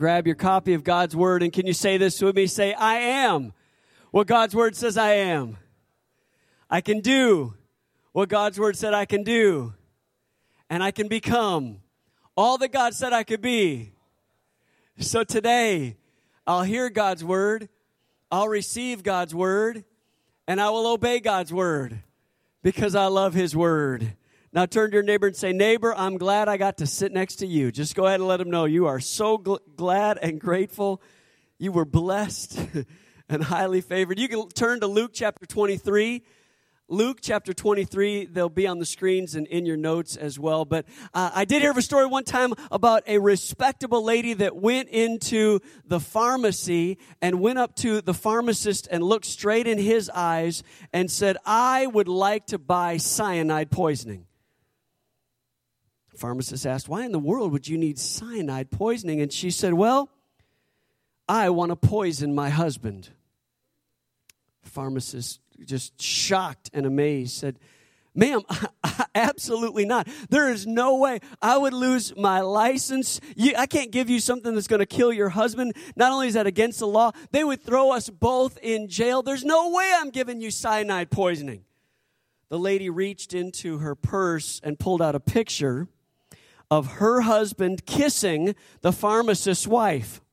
Grab your copy of God's Word, and can you say this with me? Say, I am what God's Word says I am. I can do what God's Word said I can do. And I can become all that God said I could be. So today, I'll hear God's Word, I'll receive God's Word, and I will obey God's Word because I love His Word. Now turn to your neighbor and say, neighbor, I'm glad I got to sit next to you. Just go ahead and let them know you are so glad and grateful. You were blessed and highly favored. You can turn to Luke chapter 23. Luke chapter 23, they'll be on the screens and in your notes as well. But I did hear of a story one time about a respectable lady that went into the pharmacy and went up to the pharmacist and looked straight in his eyes and said, I would like to buy cyanide poisoning. The pharmacist asked, why in the world would you need cyanide poisoning? And she said, well, I want to poison my husband. The pharmacist, just shocked and amazed, said, ma'am, absolutely not. There is no way I would lose my license. I can't give you something that's going to kill your husband. Not only is that against the law, they would throw us both in jail. There's no way I'm giving you cyanide poisoning. The lady reached into her purse and pulled out a picture of her husband kissing the pharmacist's wife.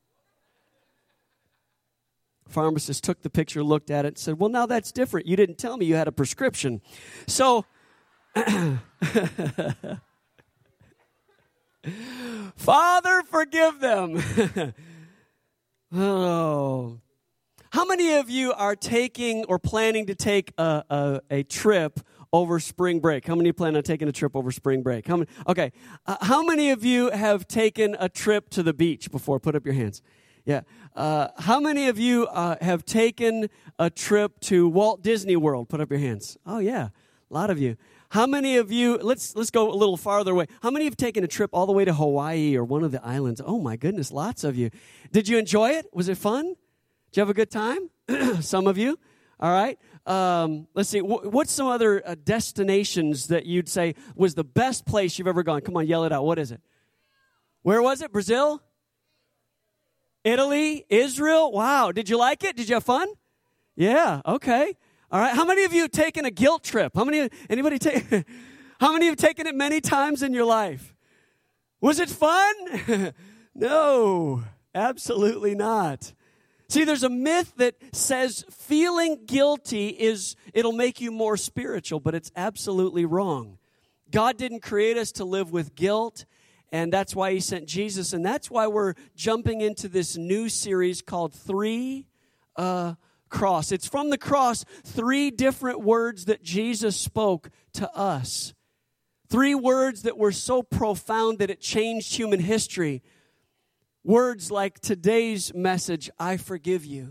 Pharmacist took the picture, looked at it, and said, well, now that's different. You didn't tell me you had a prescription. So, Father, forgive them. Oh. How many of you are taking or planning to take a trip over spring break? How many plan on taking a trip over spring break? How many of you have taken a trip to the beach before? Put up your hands. Yeah. How many of you have taken a trip to Walt Disney World? Put up your hands. Oh, yeah. A lot of you. How many of you, let's go a little farther away. How many have taken a trip all the way to Hawaii or one of the islands? Oh, my goodness, lots of you. Did you enjoy it? Was it fun? Did you have a good time? Some of you. All right. Let's see. What's some other destinations that you'd say was the best place you've ever gone? Come on, yell it out. What is it? Where was it? Brazil? Italy? Israel? Wow. Did you like it? Did you have fun? Yeah. Okay. All right. How many of you have taken a guilt trip? How many have taken it many times in your life? Was it fun? No, absolutely not. See, there's a myth that says feeling guilty it'll make you more spiritual, but it's absolutely wrong. God didn't create us to live with guilt, and that's why He sent Jesus, and that's why we're jumping into this new series called Three Cross. It's from the cross, 3 different words that Jesus spoke to us. 3 words that were so profound that it changed human history. Words like today's message, I forgive you.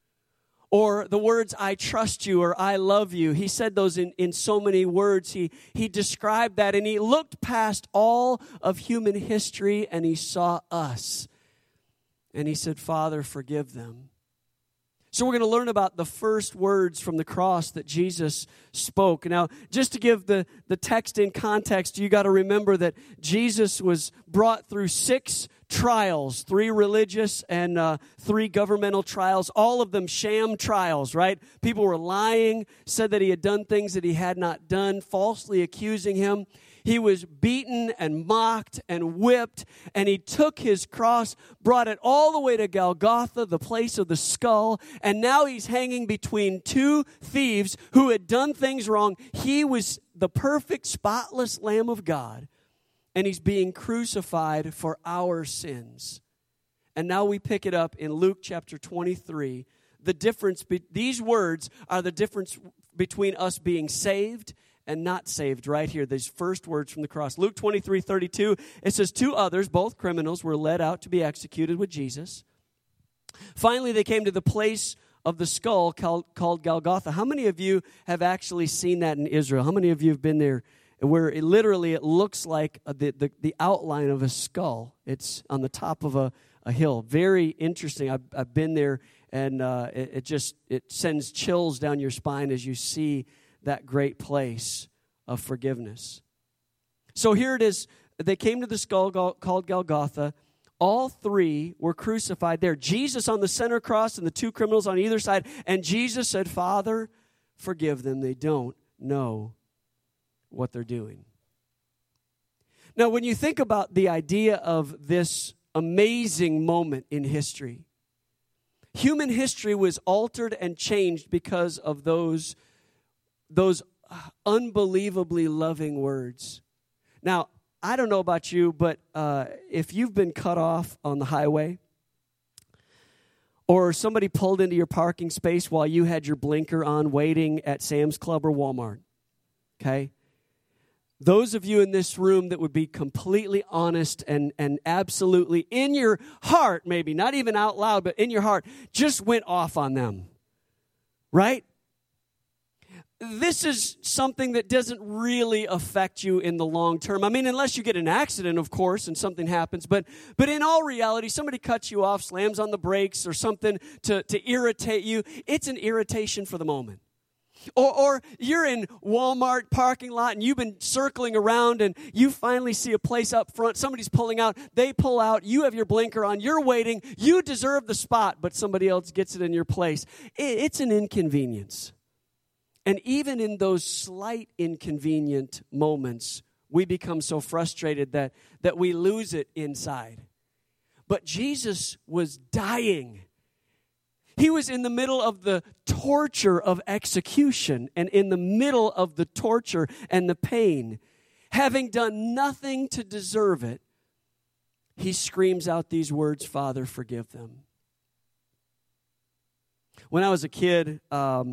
Or the words, I trust you, or I love you. He said those in so many words. He described that, and He looked past all of human history, and He saw us. And He said, Father, forgive them. So we're going to learn about the first words from the cross that Jesus spoke. Now, just to give the text in context, you got to remember that Jesus was brought through 6 trials, 3 religious and 3 governmental trials, all of them sham trials, right? People were lying, said that He had done things that He had not done, falsely accusing Him. He was beaten and mocked and whipped, and He took His cross, brought it all the way to Golgotha, the place of the skull, and now He's hanging between 2 thieves who had done things wrong. He was the perfect, spotless Lamb of God, and He's being crucified for our sins. And now we pick it up in Luke chapter 23. These words are the difference between us being saved and not saved right here. These first words from the cross. Luke 23:32, it says, 2 others, both criminals, were led out to be executed with Jesus. Finally, they came to the place of the skull called Golgotha. How many of you have actually seen that in Israel? How many of you have been there where it looks like the outline of a skull? It's on the top of a hill. Very interesting. I've been there, and it sends chills down your spine as you see that great place of forgiveness. So here it is. They came to the skull called Golgotha. All three were crucified there. Jesus on the center cross and the two criminals on either side. And Jesus said, Father, forgive them. They don't know what they're doing. Now, when you think about the idea of this amazing moment in history, human history was altered and changed because of those unbelievably loving words. Now, I don't know about you, but if you've been cut off on the highway, or somebody pulled into your parking space while you had your blinker on waiting at Sam's Club or Walmart, okay? Those of you in this room that would be completely honest and absolutely in your heart, maybe, not even out loud, but in your heart, just went off on them, right? This is something that doesn't really affect you in the long term. I mean, unless you get an accident, of course, and something happens. But in all reality, somebody cuts you off, slams on the brakes or something to irritate you. It's an irritation for the moment. Or you're in Walmart parking lot and you've been circling around and you finally see a place up front. Somebody's pulling out. They pull out. You have your blinker on. You're waiting. You deserve the spot, but somebody else gets it in your place. It's an inconvenience. And even in those slight inconvenient moments, we become so frustrated that we lose it inside. But Jesus was dying. He was in the middle of the torture of execution and in the middle of the torture and the pain. Having done nothing to deserve it, he screams out these words, Father, forgive them. When I was a kid,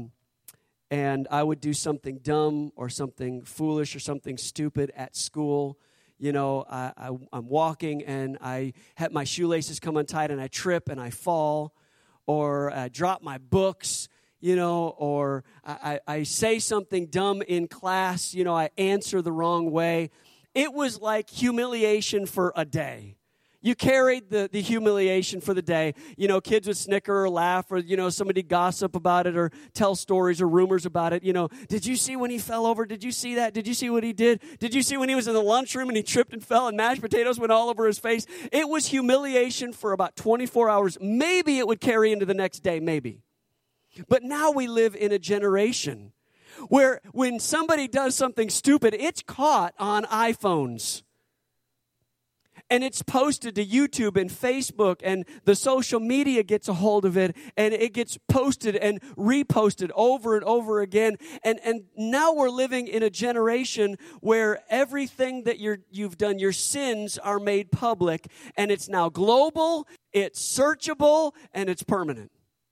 and I would do something dumb or something foolish or something stupid at school, you know, I'm walking and I have my shoelaces come untied and I trip and I fall, or I drop my books, you know, or I say something dumb in class, you know, I answer the wrong way. It was like humiliation for a day. You carried the humiliation for the day. You know, kids would snicker or laugh, or, you know, somebody gossip about it or tell stories or rumors about it. You know, did you see when he fell over? Did you see that? Did you see what he did? Did you see when he was in the lunchroom and he tripped and fell and mashed potatoes went all over his face? It was humiliation for about 24 hours. Maybe it would carry into the next day, maybe. But now we live in a generation where when somebody does something stupid, it's caught on iPhones. And it's posted to YouTube and Facebook, and the social media gets a hold of it, and it gets posted and reposted over and over again. And now we're living in a generation where everything that you've done, your sins are made public, and it's now global, it's searchable, and it's permanent.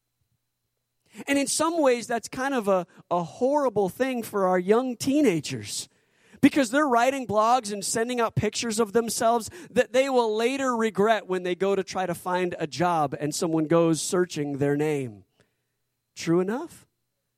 And in some ways, that's kind of a horrible thing for our young teenagers. Because they're writing blogs and sending out pictures of themselves that they will later regret when they go to try to find a job and someone goes searching their name. True enough?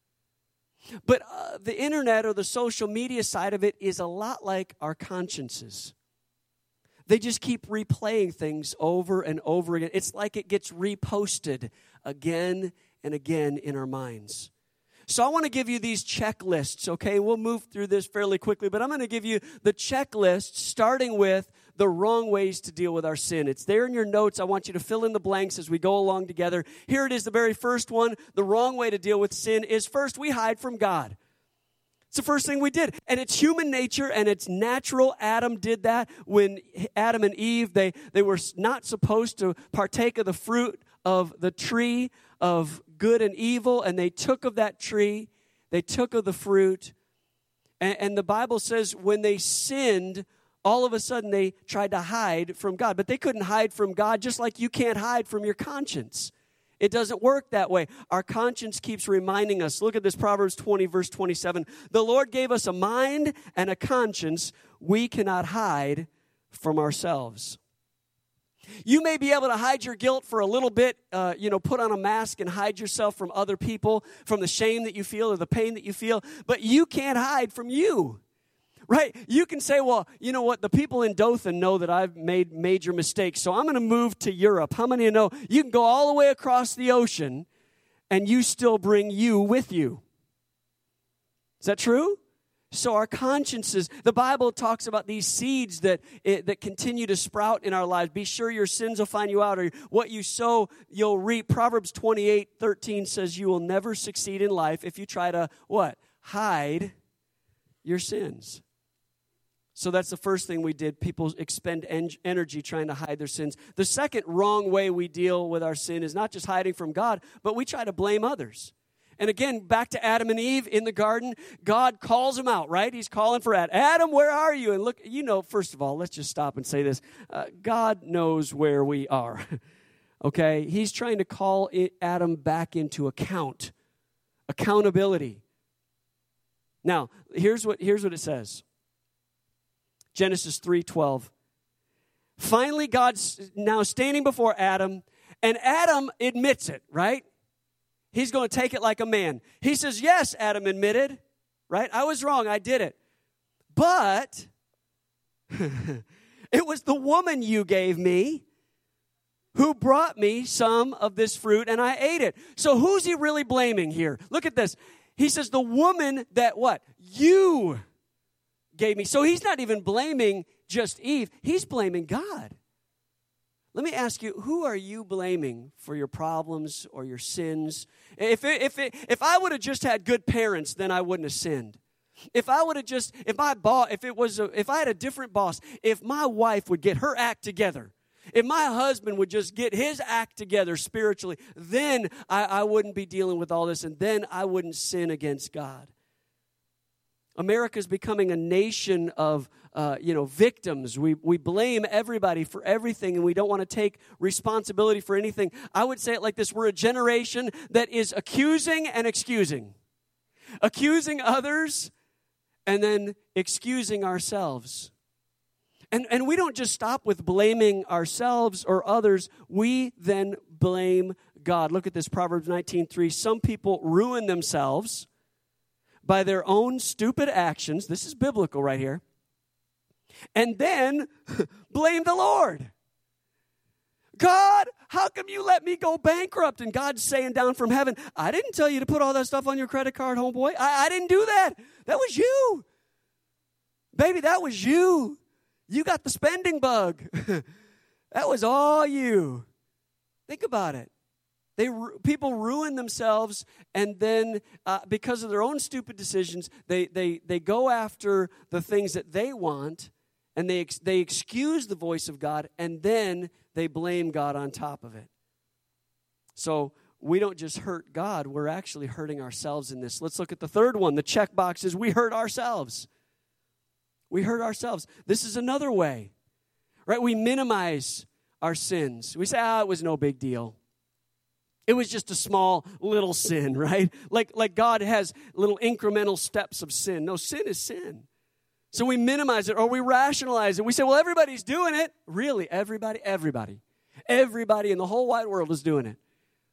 But the internet or the social media side of it is a lot like our consciences. They just keep replaying things over and over again. It's like it gets reposted again and again in our minds. So I want to give you these checklists, okay? We'll move through this fairly quickly, but I'm going to give you the checklist starting with the wrong ways to deal with our sin. It's there in your notes. I want you to fill in the blanks as we go along together. Here it is, the very first one. The wrong way to deal with sin is first, we hide from God. It's the first thing we did. And it's human nature and it's natural. Adam did that when Adam and Eve, they were not supposed to partake of the fruit of the tree of good and evil, and they took of that tree, they took of the fruit, and the Bible says when they sinned, all of a sudden they tried to hide from God, but they couldn't hide from God just like you can't hide from your conscience. It doesn't work that way. Our conscience keeps reminding us. Look at this, Proverbs 20, verse 27. The Lord gave us a mind and a conscience we cannot hide from ourselves. You may be able to hide your guilt for a little bit, put on a mask and hide yourself from other people, from the shame that you feel or the pain that you feel, but you can't hide from you, right? You can say, well, you know what, the people in Dothan know that I've made major mistakes, so I'm going to move to Europe. How many of you know you can go all the way across the ocean and you still bring you with you? Is that true? So our consciences, the Bible talks about these seeds that continue to sprout in our lives. Be sure your sins will find you out, or what you sow, you'll reap. Proverbs 28:13 says you will never succeed in life if you try to, what? Hide your sins. So that's the first thing we did. People expend energy trying to hide their sins. The second wrong way we deal with our sin is not just hiding from God, but we try to blame others. And again, back to Adam and Eve in the garden, God calls them out, right? He's calling for Adam. Adam, where are you? And look, first of all, let's just stop and say this. God knows where we are, okay? He's trying to call Adam back into accountability. Now, here's what it says. Genesis 3:12. Finally, God's now standing before Adam, and Adam admits it, right? He's going to take it like a man. He says, yes, Adam admitted, right? I was wrong. I did it. But it was the woman you gave me who brought me some of this fruit, and I ate it. So who's he really blaming here? Look at this. He says, the woman that what? You gave me. So he's not even blaming just Eve. He's blaming God. Let me ask you, who are you blaming for your problems or your sins? If I would have just had good parents, then I wouldn't have sinned. If I had a different boss, if my wife would get her act together, if my husband would just get his act together spiritually, then I wouldn't be dealing with all this, and then I wouldn't sin against God. America's becoming a nation of victims. We blame everybody for everything, and we don't want to take responsibility for anything. I would say it like this. We're a generation that is accusing and excusing. Accusing others and then excusing ourselves. And we don't just stop with blaming ourselves or others. We then blame God. Look at this, Proverbs 19:3. Some people ruin themselves by their own stupid actions. This is biblical right here. And then blame the Lord. God, how come you let me go bankrupt? And God's saying down from heaven, I didn't tell you to put all that stuff on your credit card, homeboy. I didn't do that. That was you. Baby, that was you. You got the spending bug. That was all you. Think about it. People ruin themselves, and then because of their own stupid decisions, they go after the things that they want, and they excuse the voice of God, and then they blame God on top of it. So we don't just hurt God, we're actually hurting ourselves in this. Let's look at the third one. The check box is we hurt ourselves. We hurt ourselves. This is another way, right? We minimize our sins. We say, it was no big deal. It was just a small little sin, right? Like God has little incremental steps of sin. No, sin is sin. So we minimize it or we rationalize it. We say, well, everybody's doing it. Really, everybody in the whole wide world is doing it.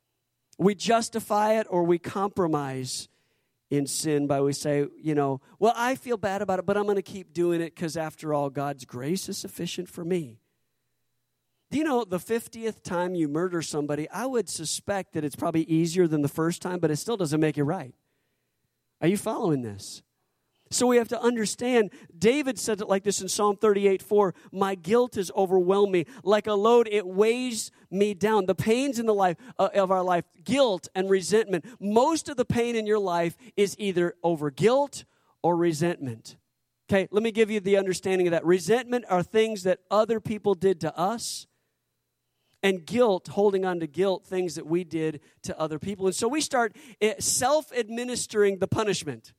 We justify it or we compromise in sin by we say, well, I feel bad about it, but I'm going to keep doing it because after all, God's grace is sufficient for me. Do you know the 50th time you murder somebody, I would suspect that it's probably easier than the first time, but it still doesn't make it right. Are you following this? So we have to understand, David said it like this in Psalm 38:4, my guilt has overwhelmed me. Like a load, it weighs me down. The pains in the life of our life, guilt and resentment. Most of the pain in your life is either over guilt or resentment. Okay, let me give you the understanding of that. Resentment are things that other people did to us. And guilt, holding on to guilt, things that we did to other people. And so we start self-administering the punishment.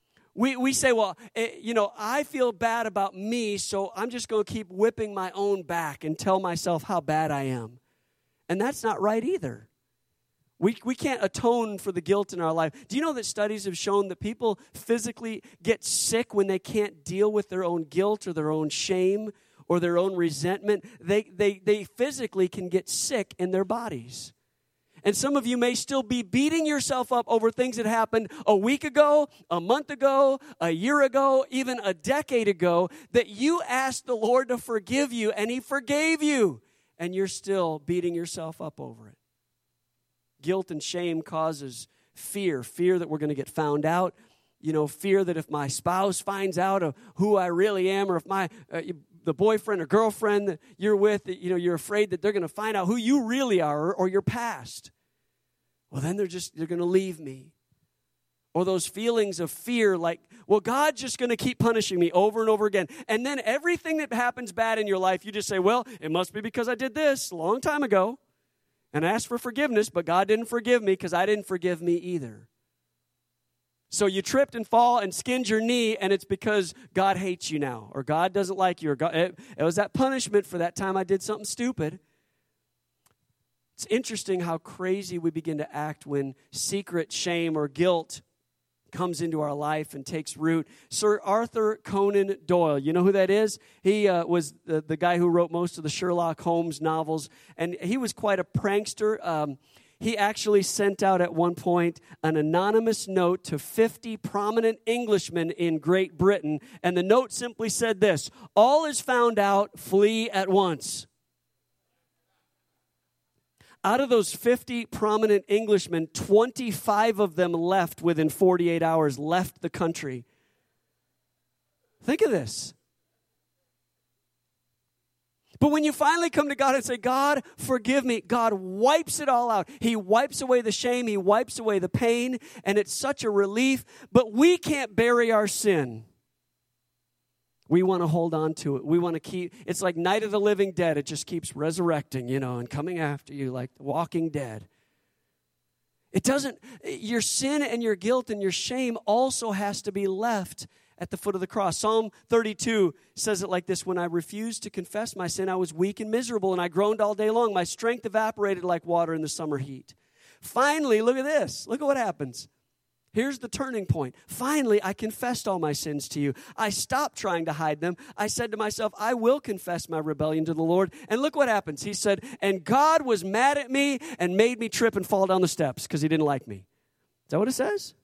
We say, well, I feel bad about me, so I'm just going to keep whipping my own back and tell myself how bad I am. And that's not right either. We can't atone for the guilt in our life. Do you know that studies have shown that people physically get sick when they can't deal with their own guilt or their own shame or their own resentment? They physically can get sick in their bodies. And some of you may still be beating yourself up over things that happened a week ago, a month ago, a year ago, even a decade ago, that you asked the Lord to forgive you, and He forgave you, and you're still beating yourself up over it. Guilt and shame causes fear that we're going to get found out. fear that if my spouse finds out of who I really am, or if the boyfriend or girlfriend that you're with, you're afraid that they're going to find out who you really are or your past. Well, then they're going to leave me. Or those feelings of fear like, well, God's just going to keep punishing me over and over again. And then everything that happens bad in your life, you just say, well, it must be because I did this a long time ago. And I asked for forgiveness, but God didn't forgive me because I didn't forgive me either. So you tripped and fall and skinned your knee, and it's because God hates you now, or God doesn't like you, or it was that punishment for that time I did something stupid. It's interesting how crazy we begin to act when secret shame or guilt comes into our life and takes root. Sir Arthur Conan Doyle, you know who that is? He was the guy who wrote most of the Sherlock Holmes novels, and he was quite a prankster. He actually sent out at one point an anonymous note to 50 prominent Englishmen in Great Britain, and the note simply said this: all is found out, flee at once. Out of those 50 prominent Englishmen, 25 of them left within 48 hours, left the country. Think of this. But when you finally come to God and say, God, forgive me, God wipes it all out. He wipes away the shame. He wipes away the pain. And it's such a relief. But we can't bury our sin. We want to hold on to it. We want to keep, it's like Night of the Living Dead. It just keeps resurrecting, and coming after you like the Walking Dead. It doesn't, your sin and your guilt and your shame also has to be left at the foot of the cross. Psalm 32 says it like this: when I refused to confess my sin, I was weak and miserable, and I groaned all day long. My strength evaporated like water in the summer heat. Finally, look at this. Look at what happens. Here's the turning point. Finally, I confessed all my sins to you. I stopped trying to hide them. I said to myself, I will confess my rebellion to the Lord. And look what happens. He said, and God was mad at me and made me trip and fall down the steps because he didn't like me. Is that what it says?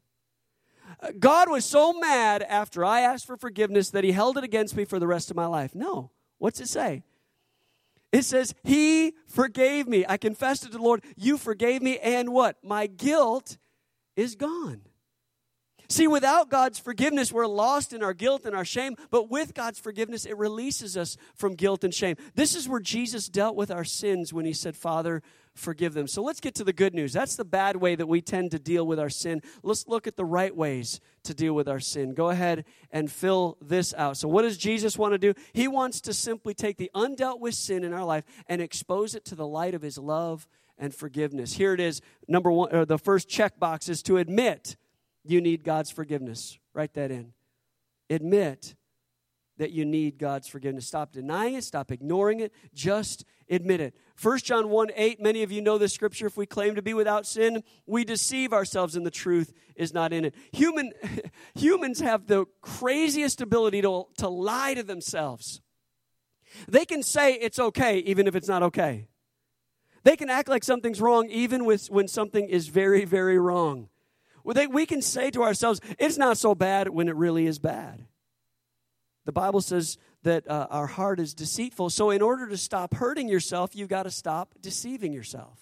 God was so mad after I asked for forgiveness that he held it against me for the rest of my life. No. What's it say? It says, he forgave me. I confessed it to the Lord. You forgave me. And what? My guilt is gone. See, without God's forgiveness, we're lost in our guilt and our shame. But with God's forgiveness, it releases us from guilt and shame. This is where Jesus dealt with our sins when he said, Father, forgive them. So let's get to the good news. That's the bad way that we tend to deal with our sin. Let's look at the right ways to deal with our sin. Go ahead and fill this out. So what does Jesus want to do? He wants to simply take the undealt with sin in our life and expose it to the light of his love and forgiveness. Here it is. Number one, or the first checkbox is to admit you need God's forgiveness. Write that in. Admit that you need God's forgiveness. Stop denying it. Stop ignoring it. Just admit it. 1 John 1:8, many of you know this scripture. If we claim to be without sin, we deceive ourselves and the truth is not in it. Humans have the craziest ability to lie to themselves. They can say it's okay even if it's not okay. They can act like something's wrong even when something is very, very wrong. We can say to ourselves, it's not so bad when it really is bad. The Bible says that our heart is deceitful. So in order to stop hurting yourself, you've got to stop deceiving yourself.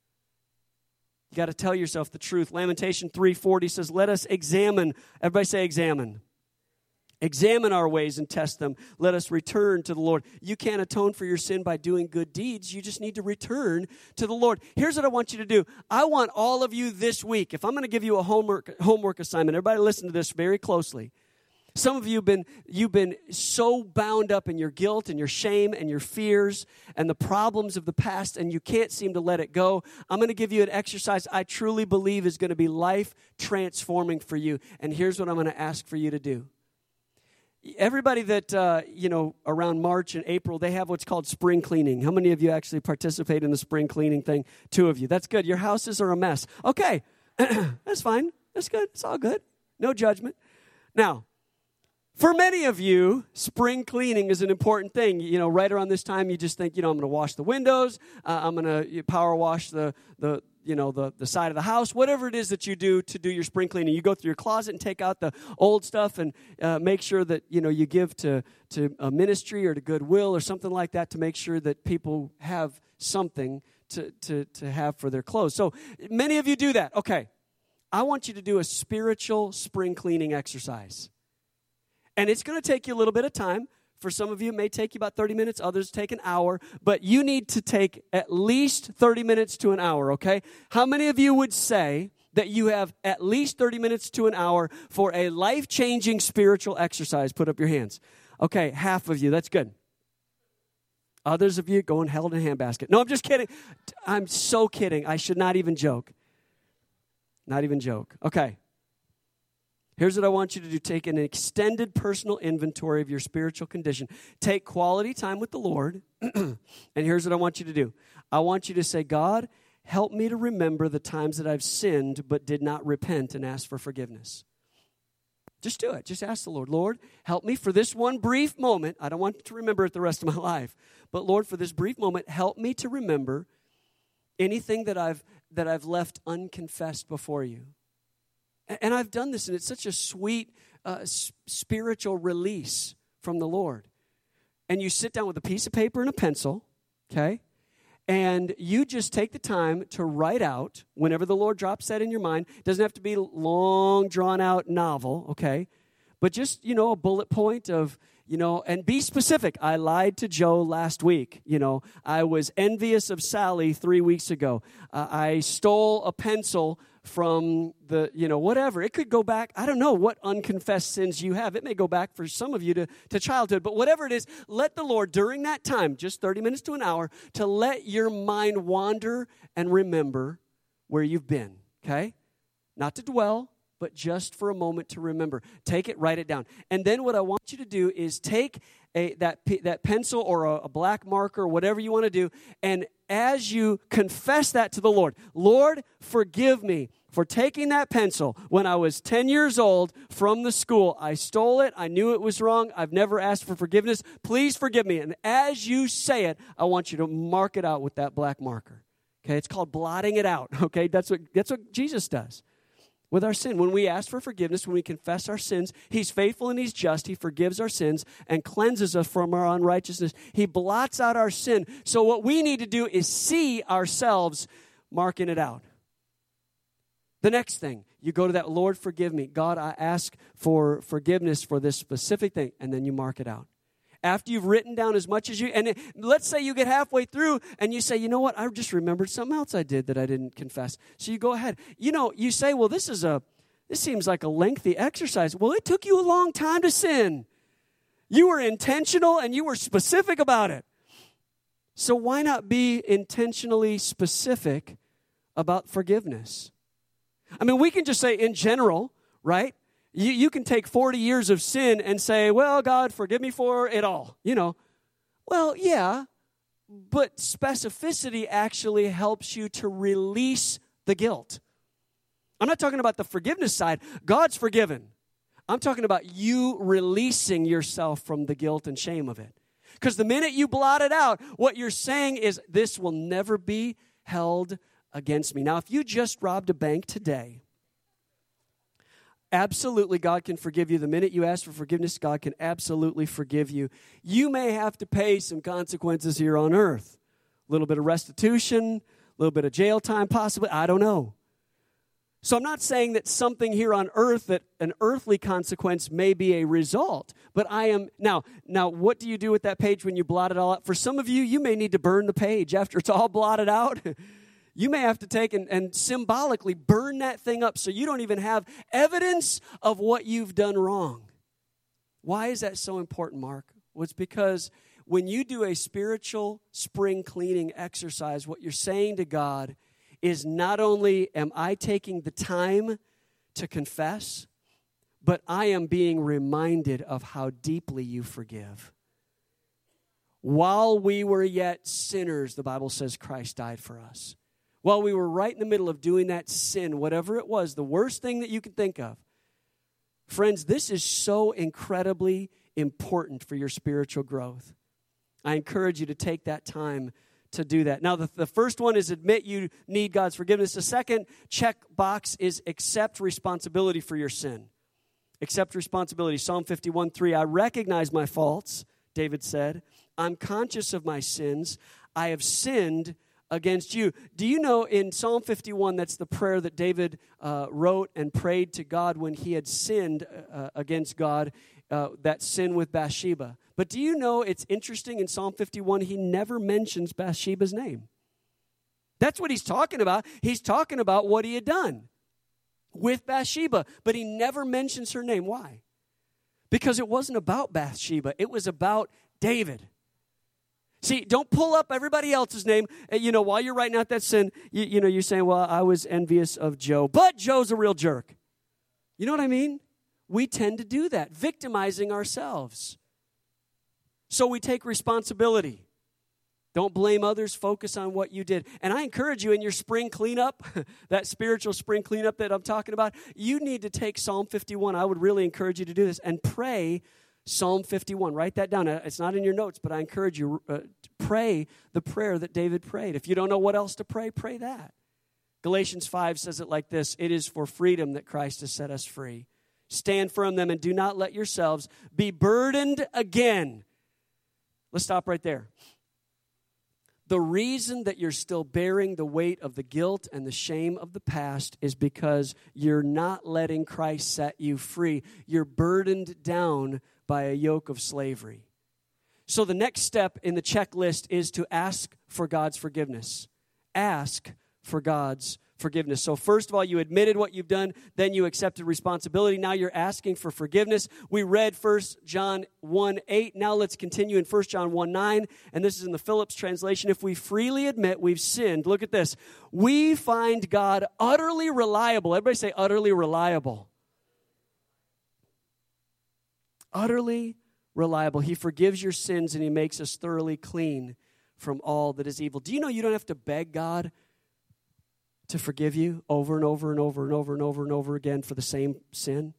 You got to tell yourself the truth. Lamentation 3:40 says, let us examine. Everybody say examine. Examine our ways and test them. Let us return to the Lord. You can't atone for your sin by doing good deeds. You just need to return to the Lord. Here's what I want you to do. I want all of you this week, if I'm going to give you a homework assignment, everybody listen to this very closely. Some of you you've been so bound up in your guilt and your shame and your fears and the problems of the past, and you can't seem to let it go. I'm going to give you an exercise I truly believe is going to be life transforming for you. And here's what I'm going to ask for you to do. Everybody that, around March and April, they have what's called spring cleaning. How many of you actually participate in the spring cleaning thing? 2 of you. That's good. Your houses are a mess. Okay. That's fine. That's good. It's all good. No judgment. Now, for many of you, spring cleaning is an important thing. Right around this time, you just think, I'm going to wash the windows. I'm going to power wash the side of the house, whatever it is that you do to do your spring cleaning. You go through your closet and take out the old stuff and make sure that, you give to a ministry or to Goodwill or something like that to make sure that people have something to have for their clothes. So many of you do that. Okay. I want you to do a spiritual spring cleaning exercise. And it's going to take you a little bit of time. For some of you, it may take you about 30 minutes. Others take an hour. But you need to take at least 30 minutes to an hour, okay? How many of you would say that you have at least 30 minutes to an hour for a life-changing spiritual exercise? Put up your hands. Okay, half of you. That's good. Others of you going held in a handbasket. No, I'm just kidding. I'm so kidding. I should not even joke. Not even joke. Okay. Here's what I want you to do. Take an extended personal inventory of your spiritual condition. Take quality time with the Lord. And here's what I want you to do. I want you to say, God, help me to remember the times that I've sinned but did not repent and ask for forgiveness. Just do it. Just ask the Lord, Lord, help me for this one brief moment. I don't want to remember it the rest of my life. But Lord, for this brief moment, help me to remember anything that I've left unconfessed before you. And I've done this, and it's such a sweet spiritual release from the Lord. And you sit down with a piece of paper and a pencil, okay? And you just take the time to write out, whenever the Lord drops that in your mind. It doesn't have to be a long, drawn-out novel, okay? But just, a bullet point of, and be specific. I lied to Joe last week. I was envious of Sally 3 weeks ago. I stole a pencil from the, whatever. It could go back. I don't know what unconfessed sins you have. It may go back for some of you to childhood. But whatever it is, let the Lord, during that time, just 30 minutes to an hour, to let your mind wander and remember where you've been, okay? Not to dwell, but just for a moment to remember. Take it, write it down. And then what I want you to do is take that pencil or a black marker, whatever you want to do, and as you confess that to the Lord, Lord, forgive me for taking that pencil when I was 10 years old from the school. I stole it. I knew it was wrong. I've never asked for forgiveness. Please forgive me. And as you say it, I want you to mark it out with that black marker. Okay, it's called blotting it out. Okay, that's what Jesus does with our sin. When we ask for forgiveness, when we confess our sins, He's faithful and He's just. He forgives our sins and cleanses us from our unrighteousness. He blots out our sin. So what we need to do is see ourselves marking it out. The next thing, you go to that, Lord, forgive me. God, I ask for forgiveness for this specific thing, and then you mark it out. After you've written down as much as and let's say you get halfway through and you say, you know what, I just remembered something else I did that I didn't confess. So you go ahead. You say, well, this seems like a lengthy exercise. Well, it took you a long time to sin. You were intentional and you were specific about it. So why not be intentionally specific about forgiveness? I mean, we can just say in general, right? You can take 40 years of sin and say, well, God, forgive me for it all. Well, yeah, but specificity actually helps you to release the guilt. I'm not talking about the forgiveness side. God's forgiven. I'm talking about you releasing yourself from the guilt and shame of it. Because the minute you blot it out, what you're saying is, this will never be held against me. Now, if you just robbed a bank today, absolutely, God can forgive you. The minute you ask for forgiveness, God can absolutely forgive you. You may have to pay some consequences here on earth. A little bit of restitution, a little bit of jail time possibly. I don't know. So I'm not saying that something here on earth, that an earthly consequence may be a result. But I am, now what do you do with that page when you blot it all out? For some of you, you may need to burn the page after it's all blotted out. You may have to take and symbolically burn that thing up so you don't even have evidence of what you've done wrong. Why is that so important, Mark? Well, it's because when you do a spiritual spring cleaning exercise, what you're saying to God is, not only am I taking the time to confess, but I am being reminded of how deeply you forgive. While we were yet sinners, the Bible says Christ died for us. While we were right in the middle of doing that sin, whatever it was, the worst thing that you could think of. Friends, this is so incredibly important for your spiritual growth. I encourage you to take that time to do that. Now, the first one is admit you need God's forgiveness. The second check box is accept responsibility for your sin. Accept responsibility. Psalm 51:3, I recognize my faults, David said. I'm conscious of my sins. I have sinned against you. Do you know in Psalm 51, that's the prayer that David wrote and prayed to God when he had sinned against God, that sin with Bathsheba. But do you know it's interesting in Psalm 51, he never mentions Bathsheba's name. That's what he's talking about. He's talking about what he had done with Bathsheba, but he never mentions her name. Why? Because it wasn't about Bathsheba. It was about David. See, don't pull up everybody else's name. While you're writing out that sin, you're saying, well, I was envious of Joe, but Joe's a real jerk. You know what I mean? We tend to do that, victimizing ourselves. So we take responsibility. Don't blame others. Focus on what you did. And I encourage you in your spring cleanup, that spiritual spring cleanup that I'm talking about, you need to take Psalm 51. I would really encourage you to do this and pray Psalm 51. Write that down. It's not in your notes, but I encourage you, pray the prayer that David prayed. If you don't know what else to pray, pray that. Galatians 5 says it like this: it is for freedom that Christ has set us free. Stand firm then and do not let yourselves be burdened again. Let's stop right there. The reason that you're still bearing the weight of the guilt and the shame of the past is because you're not letting Christ set you free. You're burdened down by a yoke of slavery. So the next step in the checklist is to ask for God's forgiveness. Ask for God's forgiveness. So first of all, you admitted what you've done, then you accepted responsibility. Now you're asking for forgiveness. We read 1 John 1:8. Now let's continue in 1 John 1:9, and this is in the Phillips translation. If we freely admit we've sinned, look at this, we find God utterly reliable. Everybody say utterly reliable. Utterly reliable. He forgives your sins and he makes us thoroughly clean from all that is evil. Do you know you don't have to beg God to forgive you over and over and over and over and over and over again for the same sin?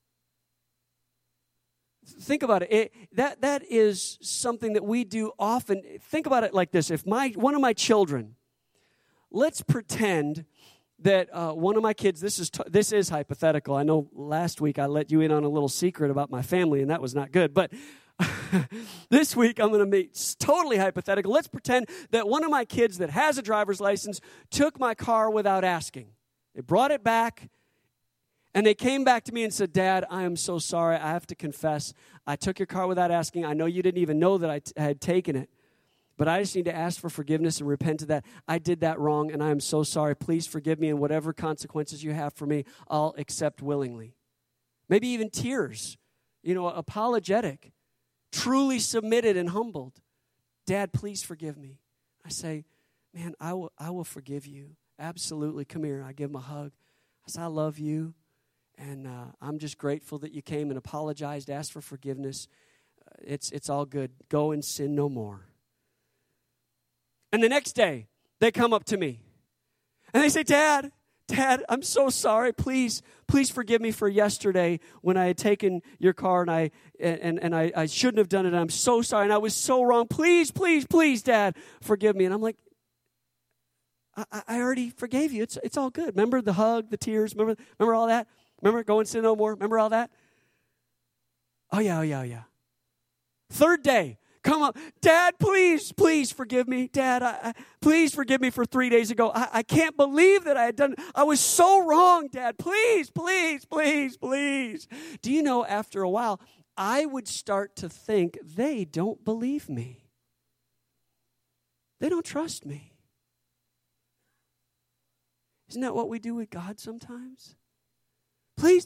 Think about it. That is something that we do often. Think about it like this. If one of my children, let's pretend that one of my kids, this is hypothetical. I know last week I let you in on a little secret about my family, and that was not good. But this week I'm going to be totally hypothetical. Let's pretend that one of my kids that has a driver's license took my car without asking. They brought it back, and they came back to me and said, Dad, I am so sorry. I have to confess, I took your car without asking. I know you didn't even know that I had taken it. But I just need to ask for forgiveness and repent of that. I did that wrong, and I am so sorry. Please forgive me, and whatever consequences you have for me, I'll accept willingly. Maybe even tears, apologetic, truly submitted and humbled. Dad, please forgive me. I say, man, I will forgive you. Absolutely. Come here. I give him a hug. I say, I love you, and I'm just grateful that you came and apologized, asked for forgiveness. It's all good. Go and sin no more. And the next day, they come up to me, and they say, Dad, I'm so sorry. Please forgive me for yesterday when I had taken your car, and I shouldn't have done it. I'm so sorry, and I was so wrong. Please, Dad, forgive me. And I'm like, I already forgave you. It's all good. Remember the hug, the tears? Remember all that? Remember go and sin no more? Remember all that? Oh, yeah. Third day. Come up, Dad, please forgive me. Dad, please forgive me for 3 days ago. I can't believe that I had done, I was so wrong, Dad. Please. Do you know, after a while, I would start to think they don't believe me. They don't trust me. Isn't that what we do with God sometimes? Please.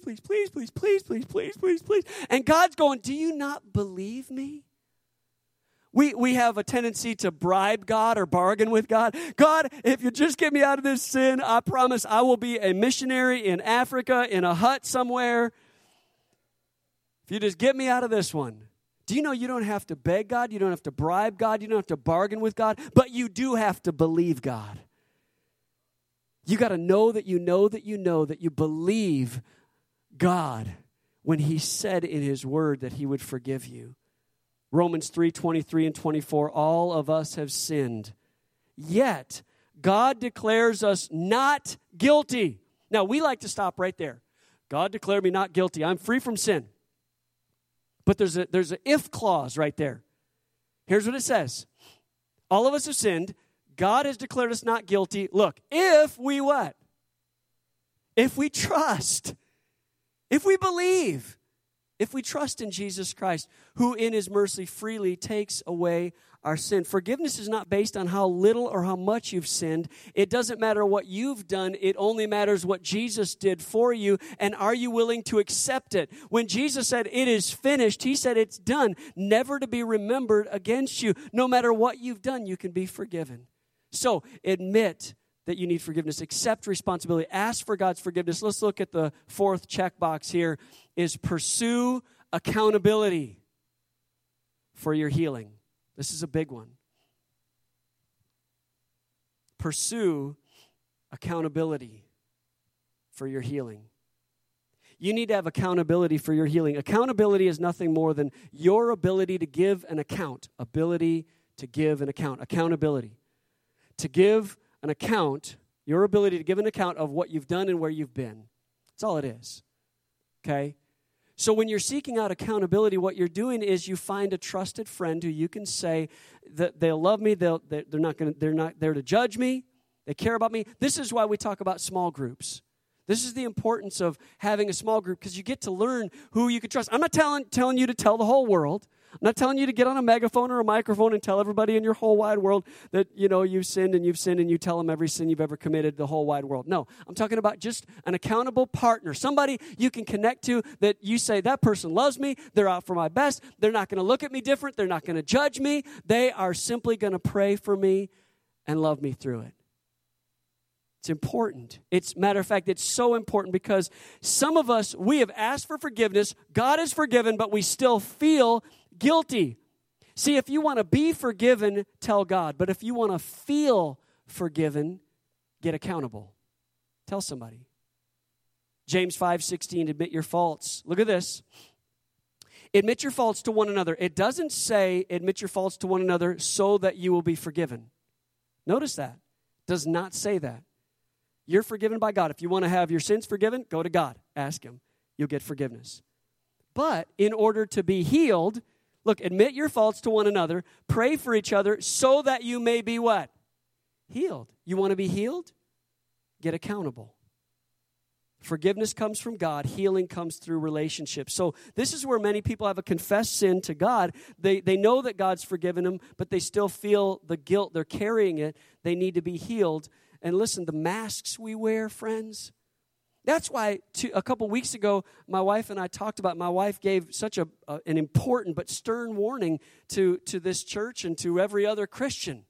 And God's going, do you not believe me? We have a tendency to bribe God or bargain with God. God, if you just get me out of this sin, I promise I will be a missionary in Africa in a hut somewhere. If you just get me out of this one. Do you know you don't have to beg God? You don't have to bribe God. You don't have to bargain with God. But you do have to believe God. You got to know that you believe God when He said in His Word that He would forgive you. Romans 3:23 and 24, all of us have sinned. Yet, God declares us not guilty. Now, we like to stop right there. God declared me not guilty. I'm free from sin. But there's an if clause right there. Here's what it says. All of us have sinned. God has declared us not guilty. Look, if we what? If we trust, if we believe, if we trust in Jesus Christ, who in his mercy freely takes away our sin. Forgiveness is not based on how little or how much you've sinned. It doesn't matter what you've done. It only matters what Jesus did for you, and are you willing to accept it? When Jesus said, it is finished, he said it's done, never to be remembered against you. No matter what you've done, you can be forgiven. So admit that you need forgiveness. Accept responsibility. Ask for God's forgiveness. Let's look at the fourth checkbox here, is pursue accountability for your healing. This is a big one. Pursue accountability for your healing. You need to have accountability for your healing. Accountability is nothing more than your ability to give an account. Ability to give an account. Accountability. To give an account, your ability to give an account of what you've done and where you've been. That's all it is. Okay? So when you're seeking out accountability, what you're doing is you find a trusted friend who you can say that they'll love me, they're not there to judge me, they care about me. This is why we talk about small groups. This is the importance of having a small group, because you get to learn who you can trust. I'm not telling you to tell the whole world. I'm not telling you to get on a megaphone or a microphone and tell everybody in your whole wide world that, you've sinned and you tell them every sin you've ever committed, the whole wide world. No, I'm talking about just an accountable partner, somebody you can connect to that you say, that person loves me, they're out for my best, they're not going to look at me different, they're not going to judge me, they are simply going to pray for me and love me through it. It's important. Matter of fact, it's so important because some of us, we have asked for forgiveness, God has forgiven, but we still feel guilty. See, if you want to be forgiven, tell God. But if you want to feel forgiven, get accountable. Tell somebody. James 5:16, admit your faults. Look at this. Admit your faults to one another. It doesn't say admit your faults to one another so that you will be forgiven. Notice that. It does not say that. You're forgiven by God. If you want to have your sins forgiven, go to God. Ask him. You'll get forgiveness. But in order to be healed, look, admit your faults to one another. Pray for each other so that you may be what? Healed. You want to be healed? Get accountable. Forgiveness comes from God. Healing comes through relationships. So this is where many people have a confessed sin to God. They know that God's forgiven them, but they still feel the guilt. They're carrying it. They need to be healed. And listen, the masks we wear, friends, that's why a couple weeks ago, my wife and I talked about, my wife gave such an important but stern warning to this church and to every other Christian.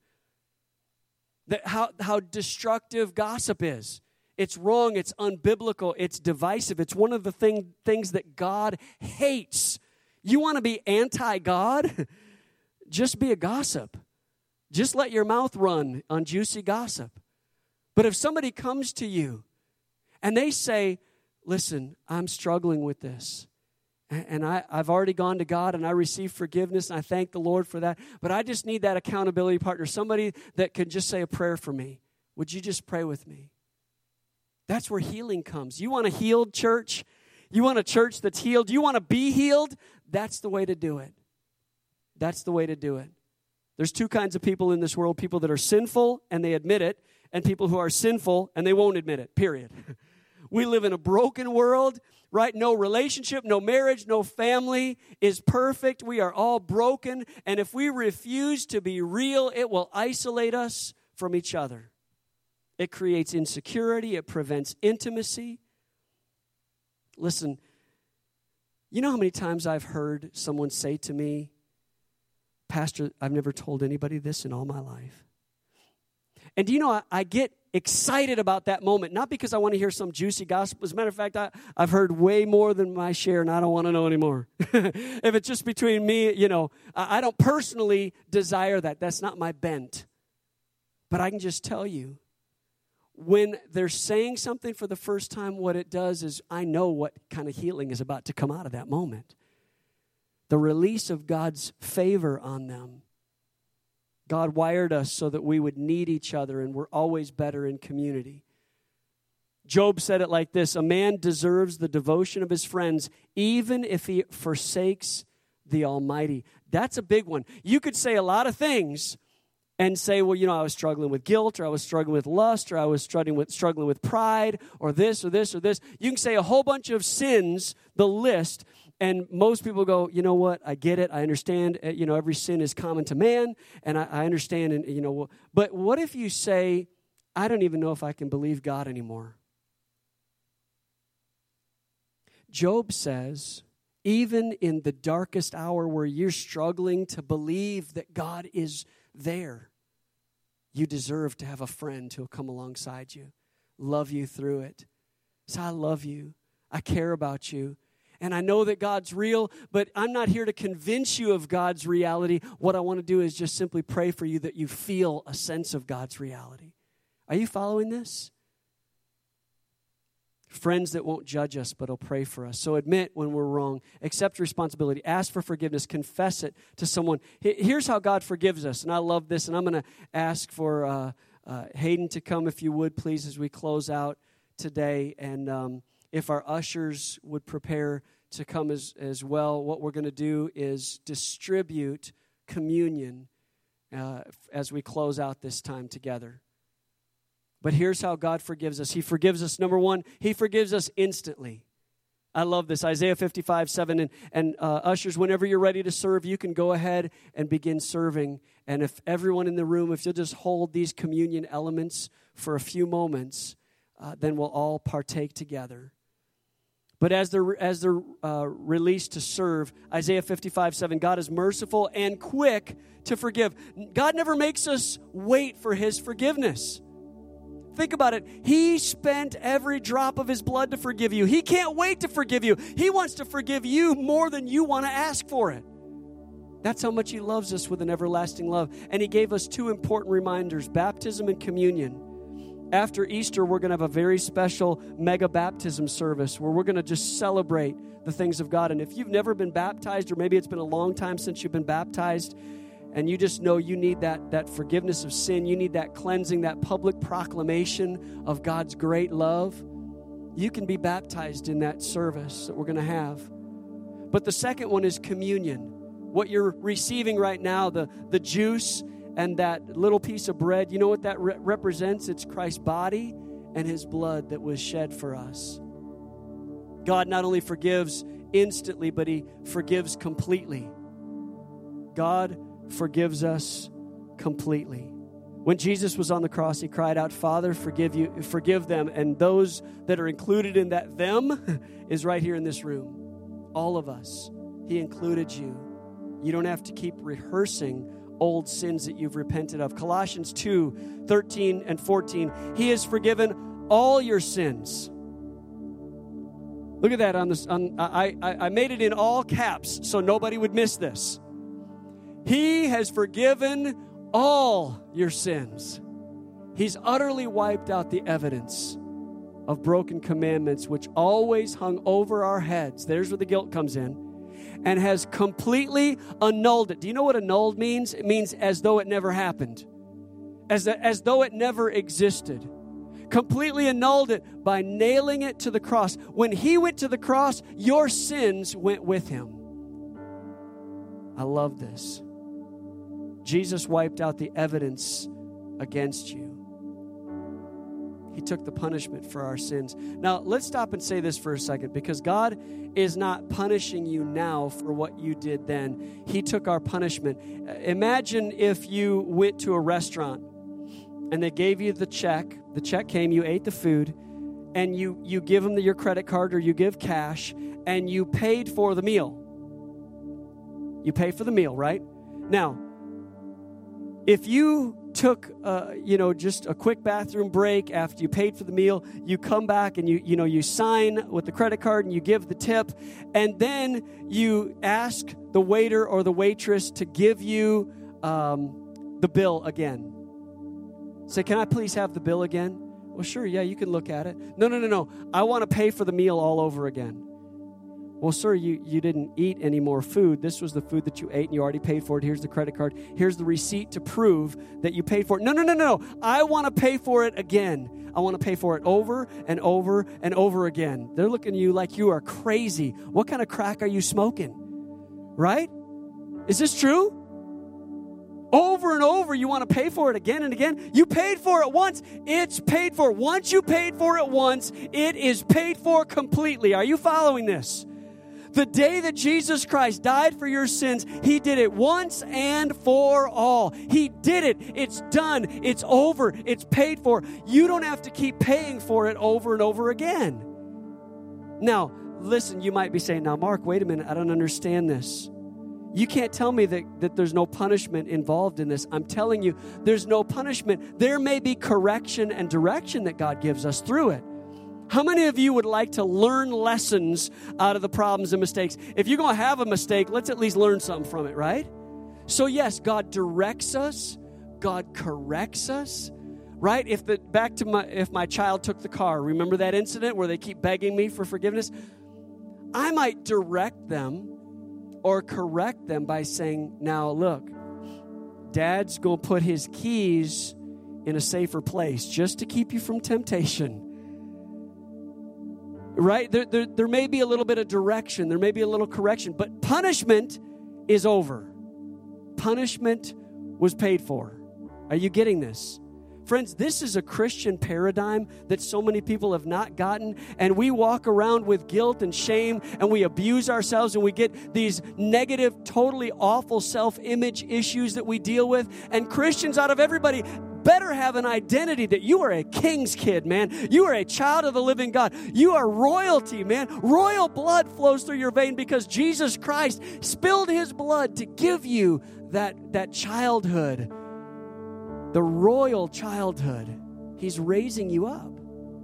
That how destructive gossip is. It's wrong, it's unbiblical, it's divisive. It's one of the things that God hates. You want to be anti-God? Just be a gossip. Just let your mouth run on juicy gossip. But if somebody comes to you and they say, listen, I'm struggling with this, and I've already gone to God and I received forgiveness and I thank the Lord for that, but I just need that accountability partner, somebody that can just say a prayer for me. Would you just pray with me? That's where healing comes. You want a healed church? You want a church that's healed? You want to be healed? That's the way to do it. That's the way to do it. There's two kinds of people in this world, people that are sinful and they admit it, and people who are sinful and they won't admit it, period. We live in a broken world, right? No relationship, no marriage, no family is perfect. We are all broken, and if we refuse to be real, it will isolate us from each other. It creates insecurity. It prevents intimacy. Listen, you know how many times I've heard someone say to me, Pastor, I've never told anybody this in all my life. And do you know, I get excited about that moment, not because I want to hear some juicy gossip. As a matter of fact, I've heard way more than my share, and I don't want to know anymore. If it's just between me, I don't personally desire that. That's not my bent. But I can just tell you, when they're saying something for the first time, what it does is I know what kind of healing is about to come out of that moment. The release of God's favor on them. God wired us so that we would need each other, and we're always better in community. Job said it like this: a man deserves the devotion of his friends even if he forsakes the Almighty. That's a big one. You could say a lot of things, and say, well, I was struggling with guilt, or I was struggling with lust, or I was struggling with pride, or this, or this, or this. You can say a whole bunch of sins, the list, and most people go, you know what, I get it, I understand, every sin is common to man, and I understand, and but what if you say, I don't even know if I can believe God anymore? Job says, even in the darkest hour where you're struggling to believe that God is there, you deserve to have a friend who'll come alongside you, love you through it. Say, I love you. I care about you. And I know that God's real, but I'm not here to convince you of God's reality. What I want to do is just simply pray for you that you feel a sense of God's reality. Are you following this? Friends that won't judge us, but will pray for us. So admit when we're wrong. Accept responsibility. Ask for forgiveness. Confess it to someone. Here's how God forgives us, and I love this, and I'm going to ask for Hayden to come, if you would, please, as we close out today. And if our ushers would prepare to come as well, what we're going to do is distribute communion as we close out this time together. But here's how God forgives us. He forgives us, number one, He forgives us instantly. I love this, Isaiah 55:7. And ushers, whenever you're ready to serve, you can go ahead and begin serving. And if everyone in the room, if you'll just hold these communion elements for a few moments, then we'll all partake together. But as they're released to serve, Isaiah 55:7, God is merciful and quick to forgive. God never makes us wait for His forgiveness. Think about it. He spent every drop of His blood to forgive you. He can't wait to forgive you. He wants to forgive you more than you want to ask for it. That's how much He loves us with an everlasting love. And He gave us two important reminders, baptism and communion. After Easter, we're going to have a very special mega baptism service where we're going to just celebrate the things of God. And if you've never been baptized, or maybe it's been a long time since you've been baptized, and you just know you need that forgiveness of sin, you need that cleansing, that public proclamation of God's great love, you can be baptized in that service that we're going to have. But the second one is communion. What you're receiving right now, the juice and that little piece of bread, you know what that represents? It's Christ's body and His blood that was shed for us. God not only forgives instantly, but He forgives completely. God forgives us completely. When Jesus was on the cross, He cried out, Father, forgive them. And those that are included in that them is right here in this room. All of us. He included you. You don't have to keep rehearsing old sins that you've repented of. Colossians 2:13 and 14. He has forgiven all your sins. Look at that on this. I made it in all caps so nobody would miss this. He has forgiven all your sins. He's utterly wiped out the evidence of broken commandments which always hung over our heads. There's where the guilt comes in. And has completely annulled it. Do you know what annulled means? It means as though it never happened. As though it never existed. Completely annulled it by nailing it to the cross. When He went to the cross, your sins went with Him. I love this. Jesus wiped out the evidence against you. He took the punishment for our sins. Now, let's stop and say this for a second, because God is not punishing you now for what you did then. He took our punishment. Imagine if you went to a restaurant and they gave you the check. The check came, you ate the food, and you give them your credit card or you give cash, and you paid for the meal. You pay for the meal, right? Now, if you took, just a quick bathroom break after you paid for the meal, you come back and you sign with the credit card and you give the tip, and then you ask the waiter or the waitress to give you the bill again. Say, can I please have the bill again? Well, sure, yeah, you can look at it. No. I want to pay for the meal all over again. Well, sir, you didn't eat any more food. This was the food that you ate, and you already paid for it. Here's the credit card. Here's the receipt to prove that you paid for it. No. I want to pay for it again. I want to pay for it over and over and over again. They're looking at you like you are crazy. What kind of crack are you smoking? Right? Is this true? over and over, you want to pay for it again and again. You paid for it once, it's paid for. Once you paid for it once, it is paid for completely. Are you following this? The day that Jesus Christ died for your sins, He did it once and for all. He did it. It's done. It's over. It's paid for. You don't have to keep paying for it over and over again. Now, listen, you might be saying, now, Mark, wait a minute. I don't understand this. You can't tell me that there's no punishment involved in this. I'm telling you, there's no punishment. There may be correction and direction that God gives us through it. How many of you would like to learn lessons out of the problems and mistakes? If you're going to have a mistake, let's at least learn something from it, right? So yes, God directs us. God corrects us, right? If my child took the car, remember that incident where they keep begging me for forgiveness? I might direct them or correct them by saying, now look, Dad's going to put his keys in a safer place just to keep you from temptation. Right? There may be a little bit of direction. There may be a little correction. But punishment is over. Punishment was paid for. Are you getting this? Friends, this is a Christian paradigm that so many people have not gotten, and we walk around with guilt and shame, and we abuse ourselves, and we get these negative, totally awful self-image issues that we deal with, and Christians out of everybody better have an identity that you are a king's kid, man. You are a child of the living God. You are royalty, man. Royal blood flows through your vein because Jesus Christ spilled His blood to give you that childhood. The royal childhood. He's raising you up.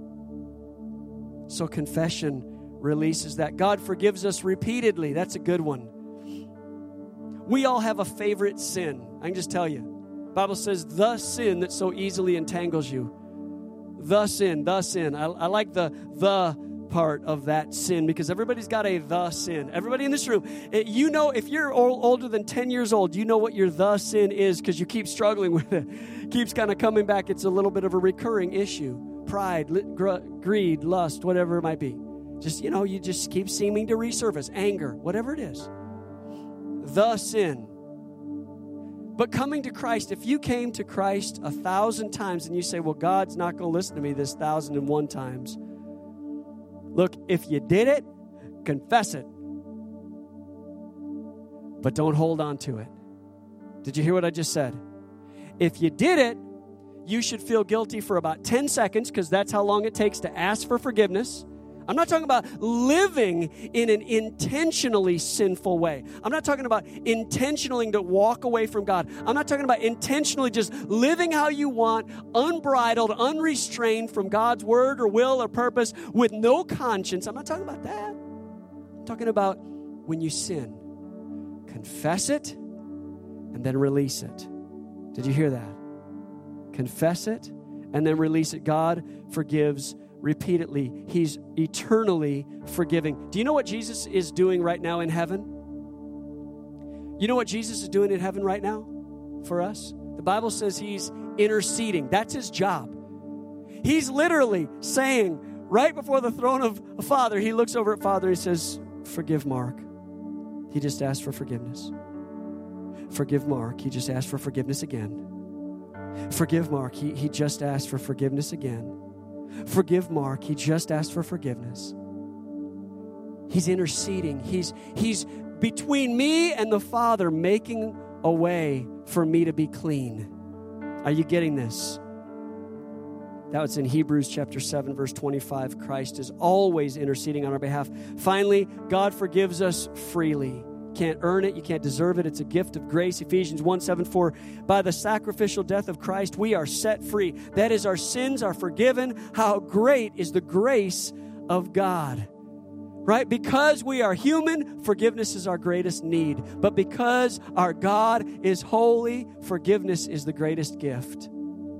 So confession releases that. God forgives us repeatedly. That's a good one. We all have a favorite sin. I can just tell you. The Bible says the sin that so easily entangles you. The sin. I like the part of that sin because everybody's got a the sin. Everybody in this room, you know, if you're older than 10 years old, you know what your the sin is because you keep struggling with it. Keeps kind of coming back. It's a little bit of a recurring issue. Pride, greed, lust, whatever it might be. Just, you just keep seeming to resurface. Anger, whatever it is. The sin. But coming to Christ, if you came to Christ 1,000 times and you say, well, God's not going to listen to me this 1,001 times. Look, if you did it, confess it. But don't hold on to it. Did you hear what I just said? If you did it, you should feel guilty for about 10 seconds because that's how long it takes to ask for forgiveness. I'm not talking about living in an intentionally sinful way. I'm not talking about intentionally to walk away from God. I'm not talking about intentionally just living how you want, unbridled, unrestrained from God's word or will or purpose with no conscience. I'm not talking about that. I'm talking about when you sin, confess it and then release it. Did you hear that? Confess it and then release it. God forgives repeatedly. He's eternally forgiving. Do you know what Jesus is doing right now in heaven? You know what Jesus is doing in heaven right now for us? The Bible says He's interceding. That's His job. He's literally saying, right before the throne of a Father, He looks over at Father and He says, forgive Mark. He just asked for forgiveness. Forgive Mark. He just asked for forgiveness again. Forgive Mark. He just asked for forgiveness again. Forgive Mark. He just asked for forgiveness. He's interceding. He's between me and the Father, making a way for me to be clean. Are you getting this? That's in Hebrews chapter 7, verse 25. Christ is always interceding on our behalf. Finally, God forgives us freely. Can't earn it. You can't deserve it. It's a gift of grace. Ephesians 1:7, by the sacrificial death of Christ, we are set free. That is, our sins are forgiven. How great is the grace of God. Right? Because we are human, forgiveness is our greatest need. But because our God is holy, forgiveness is the greatest gift.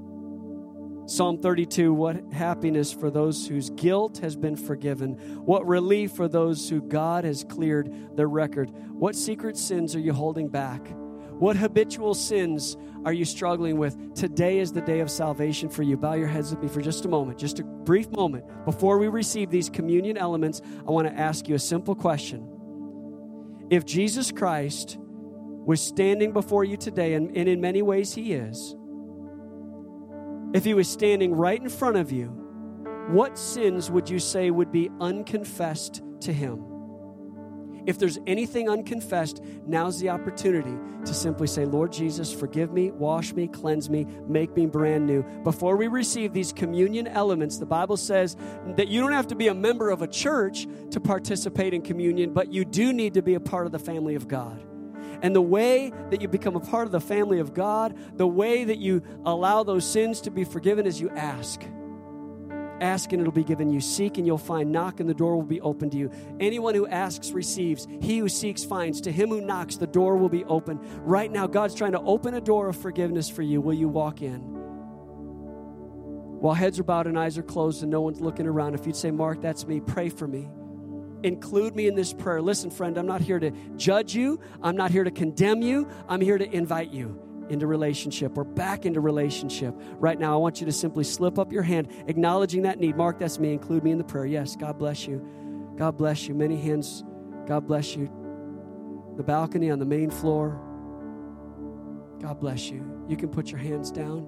Psalm 32, what happiness for those whose guilt has been forgiven. What relief for those who God has cleared their record. What secret sins are you holding back? What habitual sins are you struggling with? Today is the day of salvation for you. Bow your heads with me for just a moment, just a brief moment. Before we receive these communion elements, I want to ask you a simple question. If Jesus Christ was standing before you today, and in many ways he is, if he was standing right in front of you, what sins would you say would be unconfessed to him? If there's anything unconfessed, now's the opportunity to simply say, Lord Jesus, forgive me, wash me, cleanse me, make me brand new. Before we receive these communion elements, the Bible says that you don't have to be a member of a church to participate in communion, but you do need to be a part of the family of God. And the way that you become a part of the family of God, the way that you allow those sins to be forgiven is you ask. Ask and it'll be given you. Seek and you'll find. Knock and the door will be open to you. Anyone who asks receives. He who seeks finds. To him who knocks, the door will be open. Right now, God's trying to open a door of forgiveness for you. Will you walk in? While heads are bowed and eyes are closed and no one's looking around, if you'd say, Mark, that's me, pray for me. Include me in this prayer. Listen, friend, I'm not here to judge you. I'm not here to condemn you. I'm here to invite you into relationship or back into relationship. Right now, I want you to simply slip up your hand, acknowledging that need. Mark, that's me. Include me in the prayer. Yes, God bless you. God bless you. Many hands. God bless you. The balcony on the main floor. God bless you. You can put your hands down.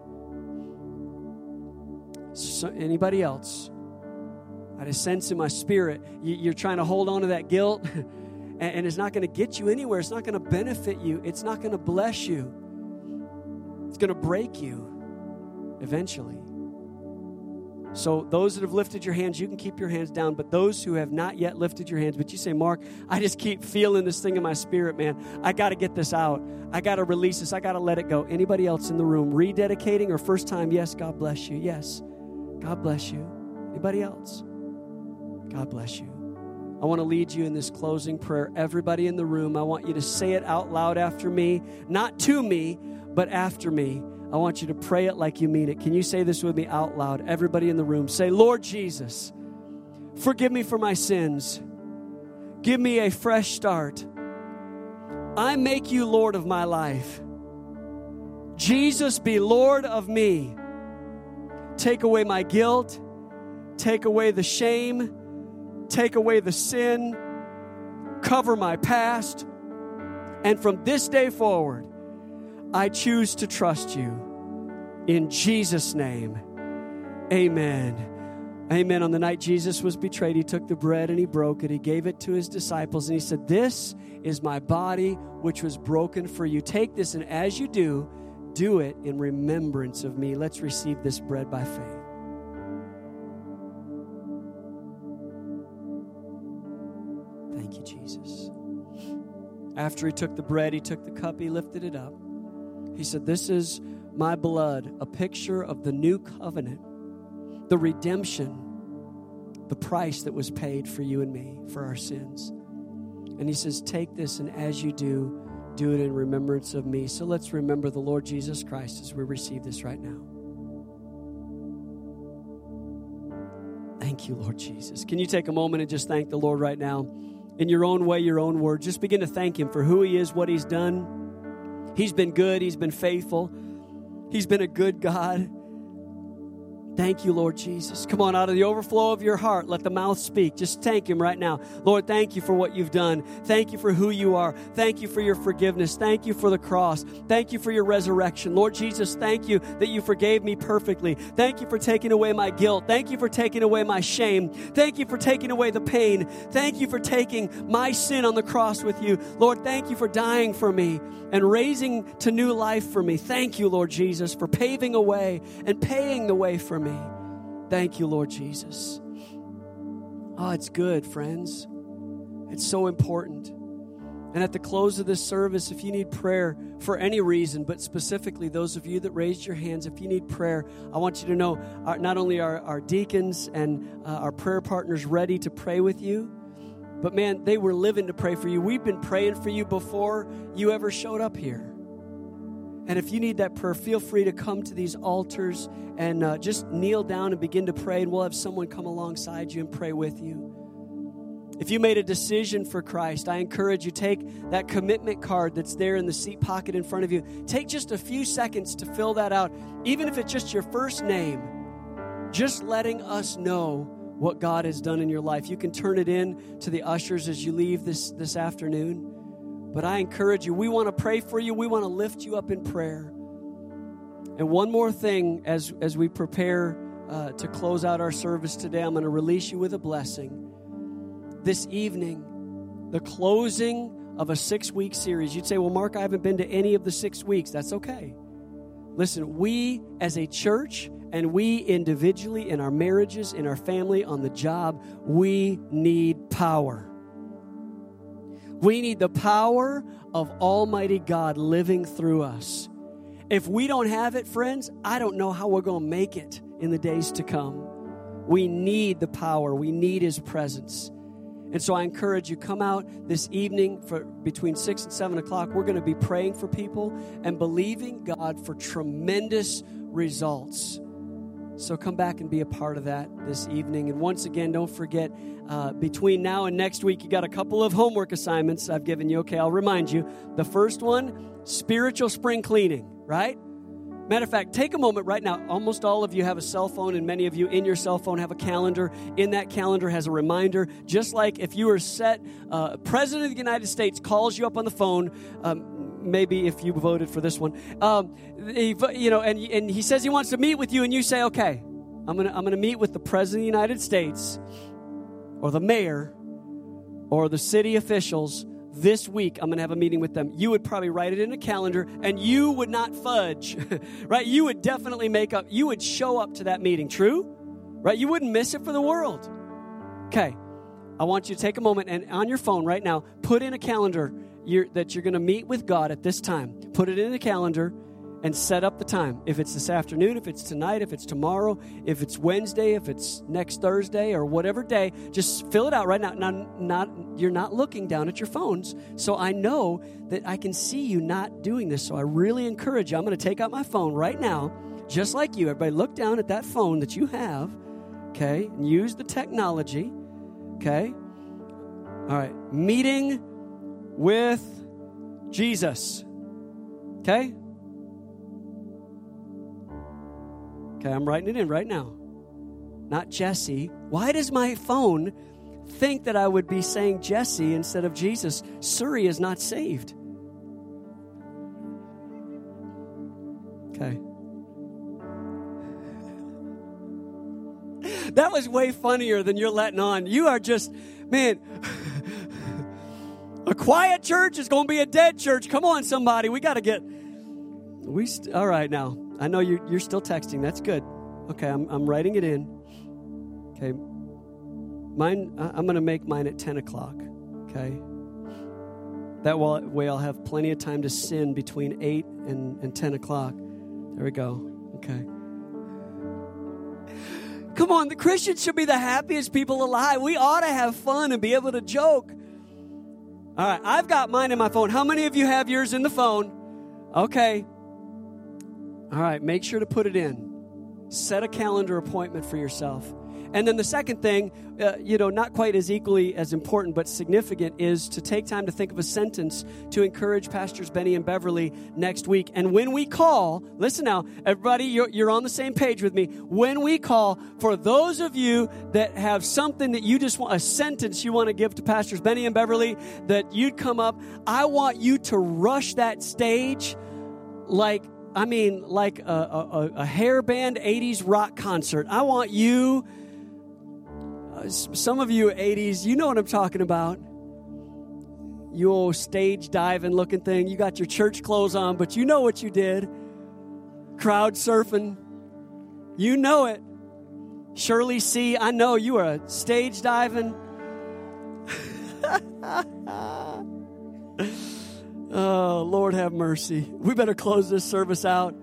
So, anybody else? I just sense in my spirit, you're trying to hold on to that guilt, and it's not going to get you anywhere. It's not going to benefit you. It's not going to bless you. It's going to break you eventually. So those that have lifted your hands, you can keep your hands down. But those who have not yet lifted your hands, but you say, Mark, I just keep feeling this thing in my spirit, man. I got to get this out. I got to release this. I got to let it go. Anybody else in the room rededicating or first time? Yes, God bless you. Yes, God bless you. Anybody else? God bless you. I want to lead you in this closing prayer. Everybody in the room, I want you to say it out loud after me. Not to me, but after me. I want you to pray it like you mean it. Can you say this with me out loud? Everybody in the room, say, Lord Jesus, forgive me for my sins. Give me a fresh start. I make you Lord of my life. Jesus, be Lord of me. Take away my guilt. Take away the shame. Take away the sin. Cover my past. And from this day forward, I choose to trust you. In Jesus' name, amen. Amen. On the night Jesus was betrayed, he took the bread and he broke it. He gave it to his disciples and he said, this is my body which was broken for you. Take this, and as you do, do it in remembrance of me. Let's receive this bread by faith. Thank you, Jesus. After he took the bread, he took the cup, he lifted it up. He said, this is my blood, a picture of the new covenant, the redemption, the price that was paid for you and me, for our sins. And he says, take this, and as you do, do it in remembrance of me. So let's remember the Lord Jesus Christ as we receive this right now. Thank you, Lord Jesus. Can you take a moment and just thank the Lord right now? In your own way, your own word. Just begin to thank him for who he is, what he's done. He's been good. He's been faithful. He's been a good God. Thank you, Lord Jesus. Come on, out of the overflow of your heart, let the mouth speak. Just thank him right now. Lord, thank you for what you've done. Thank you for who you are. Thank you for your forgiveness. Thank you for the cross. Thank you for your resurrection. Lord Jesus, thank you that you forgave me perfectly. Thank you for taking away my guilt. Thank you for taking away my shame. Thank you for taking away the pain. Thank you for taking my sin on the cross with you. Lord, thank you for dying for me and raising to new life for me. Thank you, Lord Jesus, for paving a way and paying the way for me. Thank you, Lord Jesus. Oh, it's good, friends. It's so important. And at the close of this service, if you need prayer for any reason, but specifically those of you that raised your hands, if you need prayer, I want you to know not only are our deacons and our prayer partners ready to pray with you, but man, they were living to pray for you. We've been praying for you before you ever showed up here. And if you need that prayer, feel free to come to these altars and just kneel down and begin to pray, and we'll have someone come alongside you and pray with you. If you made a decision for Christ, I encourage you, take that commitment card that's there in the seat pocket in front of you. Take just a few seconds to fill that out, even if it's just your first name, just letting us know what God has done in your life. You can turn it in to the ushers as you leave this afternoon. But I encourage you, we want to pray for you. We want to lift you up in prayer. And one more thing as we prepare to close out our service today, I'm going to release you with a blessing. This evening, the closing of a 6-week series. You'd say, well, Mark, I haven't been to any of the 6 weeks. That's okay. Listen, we as a church and we individually in our marriages, in our family, on the job, we need power. We need the power of Almighty God living through us. If we don't have it, friends, I don't know how we're going to make it in the days to come. We need the power. We need His presence. And so I encourage you, come out this evening for between 6 and 7 o'clock. We're going to be praying for people and believing God for tremendous results. So come back and be a part of that this evening. And once again, don't forget, between now and next week, you got a couple of homework assignments I've given you. Okay, I'll remind you. The first one, spiritual spring cleaning, right? Matter of fact, take a moment right now. Almost all of you have a cell phone, and many of you in your cell phone have a calendar. In that calendar has a reminder. Just like if you were set, President of the United States calls you up on the phone, maybe if you voted for this one, and he says he wants to meet with you, and you say, okay, I'm gonna meet with the President of the United States or the mayor or the city officials this week. I'm going to have a meeting with them. You would probably write it in a calendar, and you would not fudge, right? You would definitely you would show up to that meeting. True? Right? You wouldn't miss it for the world. Okay. I want you to take a moment and on your phone right now, put in a calendar that you're going to meet with God at this time. Put it in the calendar and set up the time. If it's this afternoon, if it's tonight, if it's tomorrow, if it's Wednesday, if it's next Thursday or whatever day, just fill it out right now. You're not looking down at your phones, so I know that I can see you not doing this. So I really encourage you. I'm going to take out my phone right now, just like you. Everybody look down at that phone that you have, okay, and use the technology, okay? All right, meeting with Jesus, okay? Okay, I'm writing it in right now. Not Jesse. Why does my phone think that I would be saying Jesse instead of Jesus? Suri is not saved. Okay. That was way funnier than you're letting on. You are just, man, a quiet church is going to be a dead church. Come on, somebody. We got to get, all right now. I know you're still texting. That's good. Okay, I'm writing it in. Okay. Mine, I'm going to make mine at 10 o'clock. Okay. That way I'll have plenty of time to sin between 8 and 10 o'clock. There we go. Okay. Come on, the Christians should be the happiest people alive. We ought to have fun and be able to joke. All right, I've got mine in my phone. How many of you have yours in the phone? Okay. All right, make sure to put it in. Set a calendar appointment for yourself. And then the second thing, not quite as equally as important but significant, is to take time to think of a sentence to encourage Pastors Benny and Beverly next week. And when we call, listen now, everybody, you're on the same page with me. When we call, for those of you that have something that you just want, a sentence you want to give to Pastors Benny and Beverly, that you'd come up, I want you to rush that stage like a hairband 80s rock concert. I want you, some of you 80s, you know what I'm talking about. You old stage diving looking thing. You got your church clothes on, but you know what you did. Crowd surfing. You know it. Shirley C., I know you are a stage diving. Oh, Lord have mercy. We better close this service out.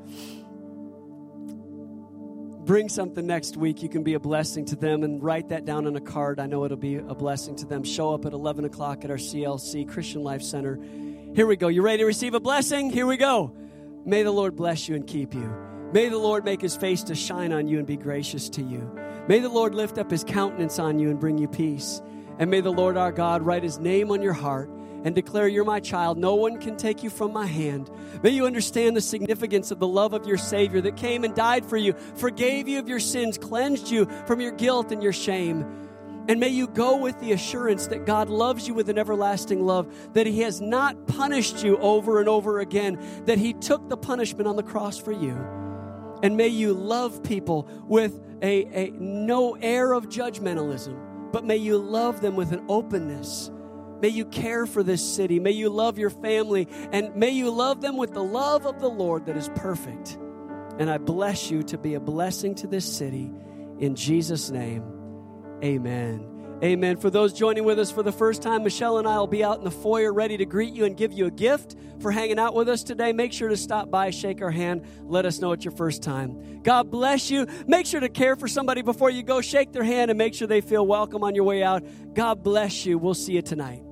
Bring something next week. You can be a blessing to them and write that down on a card. I know it'll be a blessing to them. Show up at 11 o'clock at our CLC, Christian Life Center. Here we go. You ready to receive a blessing? Here we go. May the Lord bless you and keep you. May the Lord make His face to shine on you and be gracious to you. May the Lord lift up His countenance on you and bring you peace. And may the Lord our God write His name on your heart and declare, you're my child. No one can take you from my hand. May you understand the significance of the love of your Savior that came and died for you, forgave you of your sins, cleansed you from your guilt and your shame. And may you go with the assurance that God loves you with an everlasting love, that He has not punished you over and over again, that He took the punishment on the cross for you. And may you love people with a no air of judgmentalism, but may you love them with an openness. May you care for this city. May you love your family. And may you love them with the love of the Lord that is perfect. And I bless you to be a blessing to this city. In Jesus' name, amen. Amen. For those joining with us for the first time, Michelle and I will be out in the foyer ready to greet you and give you a gift for hanging out with us today. Make sure to stop by, shake our hand, let us know it's your first time. God bless you. Make sure to care for somebody before you go. Shake their hand and make sure they feel welcome on your way out. God bless you. We'll see you tonight.